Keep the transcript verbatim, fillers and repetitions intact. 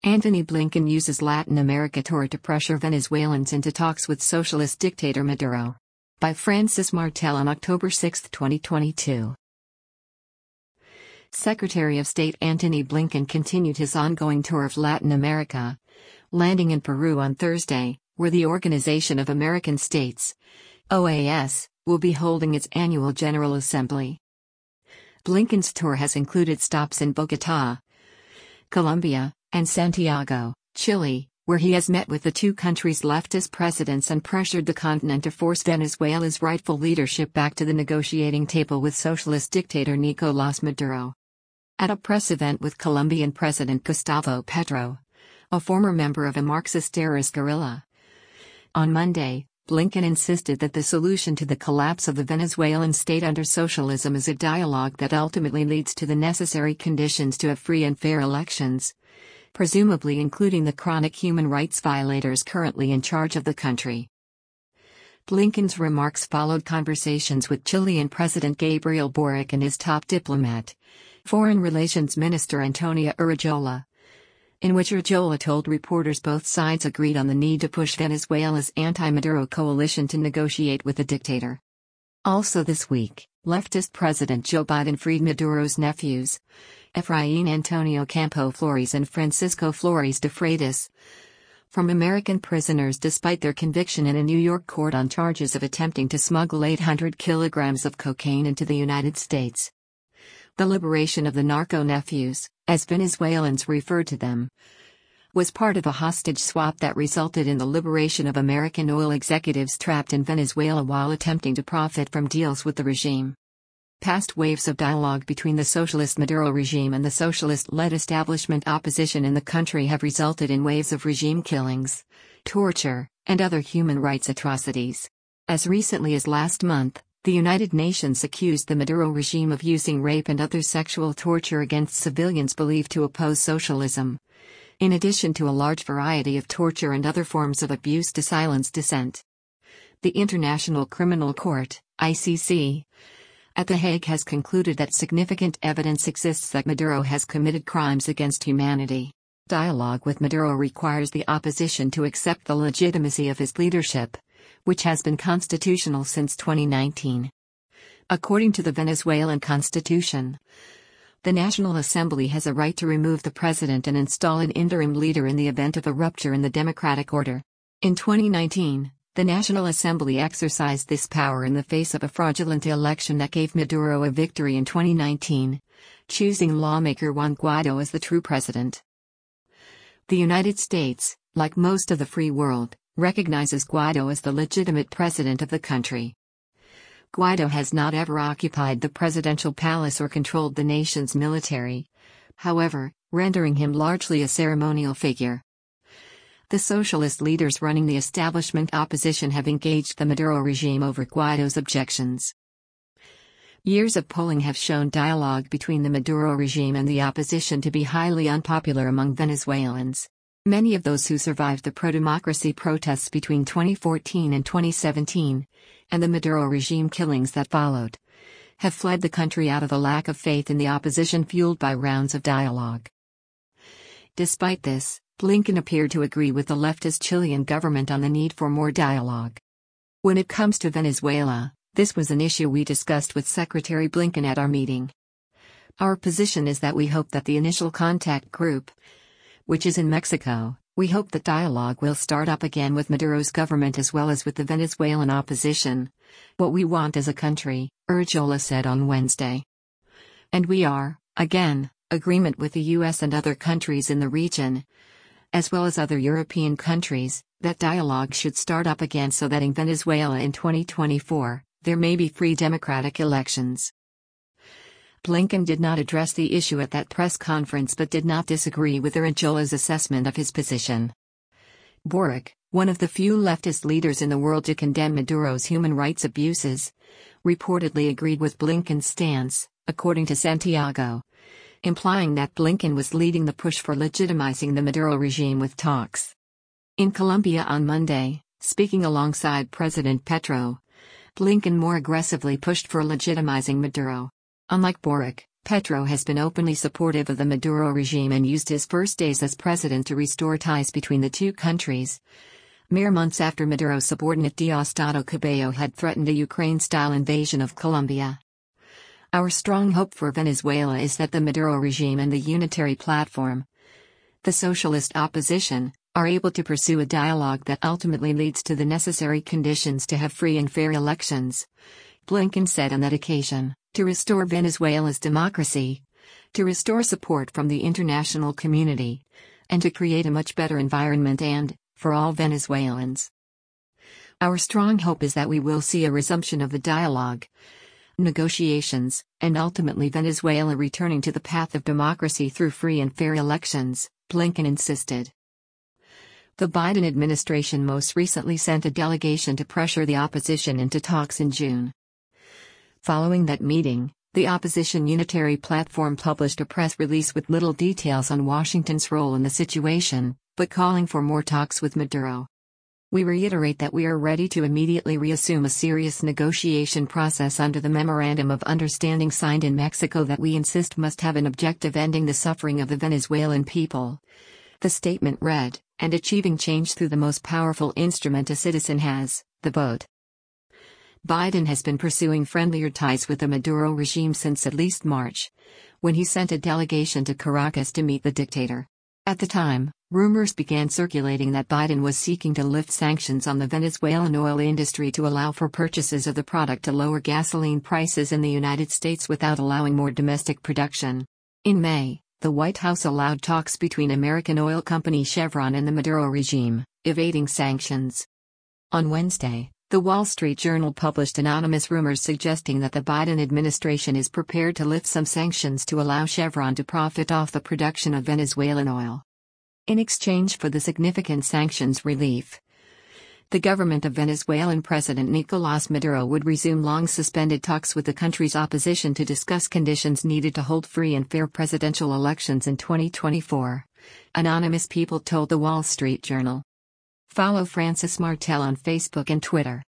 Antony Blinken uses Latin America tour to pressure Venezuelans into talks with socialist dictator Maduro. By Francis Martel on October sixth, twenty twenty-two. Secretary of State Antony Blinken continued his ongoing tour of Latin America, landing in Peru on Thursday, where the Organization of American States, O A S, will be holding its annual General Assembly. Blinken's tour has included stops in Bogotá, Colombia, and Santiago, Chile, where he has met with the two countries' leftist presidents and pressured the continent to force Venezuela's rightful leadership back to the negotiating table with socialist dictator Nicolás Maduro. At a press event with Colombian President Gustavo Petro, a former member of a Marxist terrorist guerrilla, on Monday, Blinken insisted that the solution to the collapse of the Venezuelan state under socialism is a dialogue that ultimately leads to the necessary conditions to have free and fair elections, presumably including the chronic human rights violators currently in charge of the country. Blinken's remarks followed conversations with Chilean President Gabriel Boric and his top diplomat, Foreign Relations Minister Antonia Urrejola, in which Urrejola told reporters both sides agreed on the need to push Venezuela's anti-Maduro coalition to negotiate with the dictator. Also this week, leftist President Joe Biden freed Maduro's nephews, Efraín Antonio Campo Flores and Francisco Flores de Freitas, from American prisoners despite their conviction in a New York court on charges of attempting to smuggle eight hundred kilograms of cocaine into the United States. The liberation of the narco nephews, as Venezuelans refer to them, was part of a hostage swap that resulted in the liberation of American oil executives trapped in Venezuela while attempting to profit from deals with the regime. Past waves of dialogue between the socialist Maduro regime and the socialist-led establishment opposition in the country have resulted in waves of regime killings, torture, and other human rights atrocities. As recently as last month, the United Nations accused the Maduro regime of using rape and other sexual torture against civilians believed to oppose socialism, in addition to a large variety of torture and other forms of abuse to silence dissent. The International Criminal Court, I C C, at The Hague has concluded that significant evidence exists that Maduro has committed crimes against humanity. Dialogue with Maduro requires the opposition to accept the legitimacy of his leadership, which has been constitutional since twenty nineteen. According to the Venezuelan constitution, the National Assembly has a right to remove the president and install an interim leader in the event of a rupture in the democratic order. In twenty nineteen, the National Assembly exercised this power in the face of a fraudulent election that gave Maduro a victory in twenty nineteen, choosing lawmaker Juan Guaido as the true president. The United States, like most of the free world, recognizes Guaido as the legitimate president of the country. Guaido has not ever occupied the presidential palace or controlled the nation's military, however, rendering him largely a ceremonial figure. The socialist leaders running the establishment opposition have engaged the Maduro regime over Guaido's objections. Years of polling have shown dialogue between the Maduro regime and the opposition to be highly unpopular among Venezuelans. Many of those who survived the pro-democracy protests between twenty fourteen and twenty seventeen, and the Maduro regime killings that followed, have fled the country out of a lack of faith in the opposition fueled by rounds of dialogue. Despite this, Blinken appeared to agree with the leftist Chilean government on the need for more dialogue. When it comes to Venezuela, this was an issue we discussed with Secretary Blinken at our meeting. Our position is that we hope that the initial contact group, which is in Mexico, we hope that dialogue will start up again with Maduro's government as well as with the Venezuelan opposition. What we want as a country, Urrejola said on Wednesday. And we are, again, agreement with the U S and other countries in the region, as well as other European countries, that dialogue should start up again so that in Venezuela in twenty twenty-four, there may be free democratic elections. Blinken did not address the issue at that press conference but did not disagree with Urrejola's assessment of his position. Boric, one of the few leftist leaders in the world to condemn Maduro's human rights abuses, reportedly agreed with Blinken's stance, according to Santiago, implying that Blinken was leading the push for legitimizing the Maduro regime with talks. In Colombia on Monday, speaking alongside President Petro, Blinken more aggressively pushed for legitimizing Maduro. Unlike Boric, Petro has been openly supportive of the Maduro regime and used his first days as president to restore ties between the two countries. Mere months after Maduro's subordinate Diosdado Cabello had threatened a Ukraine-style invasion of Colombia. Our strong hope for Venezuela is that the Maduro regime and the unitary platform, the socialist opposition, are able to pursue a dialogue that ultimately leads to the necessary conditions to have free and fair elections, Blinken said on that occasion, to restore Venezuela's democracy, to restore support from the international community, and to create a much better environment and, for all Venezuelans. Our strong hope is that we will see a resumption of the dialogue, negotiations, and ultimately Venezuela returning to the path of democracy through free and fair elections, Blinken insisted. The Biden administration most recently sent a delegation to pressure the opposition into talks in June. Following that meeting, the opposition unitary platform published a press release with little details on Washington's role in the situation, but calling for more talks with Maduro. We reiterate that we are ready to immediately reassume a serious negotiation process under the Memorandum of Understanding signed in Mexico that we insist must have an objective ending the suffering of the Venezuelan people. The statement read, and achieving change through the most powerful instrument a citizen has, the vote. Biden has been pursuing friendlier ties with the Maduro regime since at least March, when he sent a delegation to Caracas to meet the dictator. At the time, rumors began circulating that Biden was seeking to lift sanctions on the Venezuelan oil industry to allow for purchases of the product to lower gasoline prices in the United States without allowing more domestic production. In May, the White House allowed talks between American oil company Chevron and the Maduro regime, evading sanctions. On Wednesday, The Wall Street Journal published anonymous rumors suggesting that the Biden administration is prepared to lift some sanctions to allow Chevron to profit off the production of Venezuelan oil. In exchange for the significant sanctions relief, the government of Venezuelan President Nicolás Maduro would resume long-suspended talks with the country's opposition to discuss conditions needed to hold free and fair presidential elections in twenty twenty-four, anonymous people told The Wall Street Journal. Follow Francis Martel on Facebook and Twitter.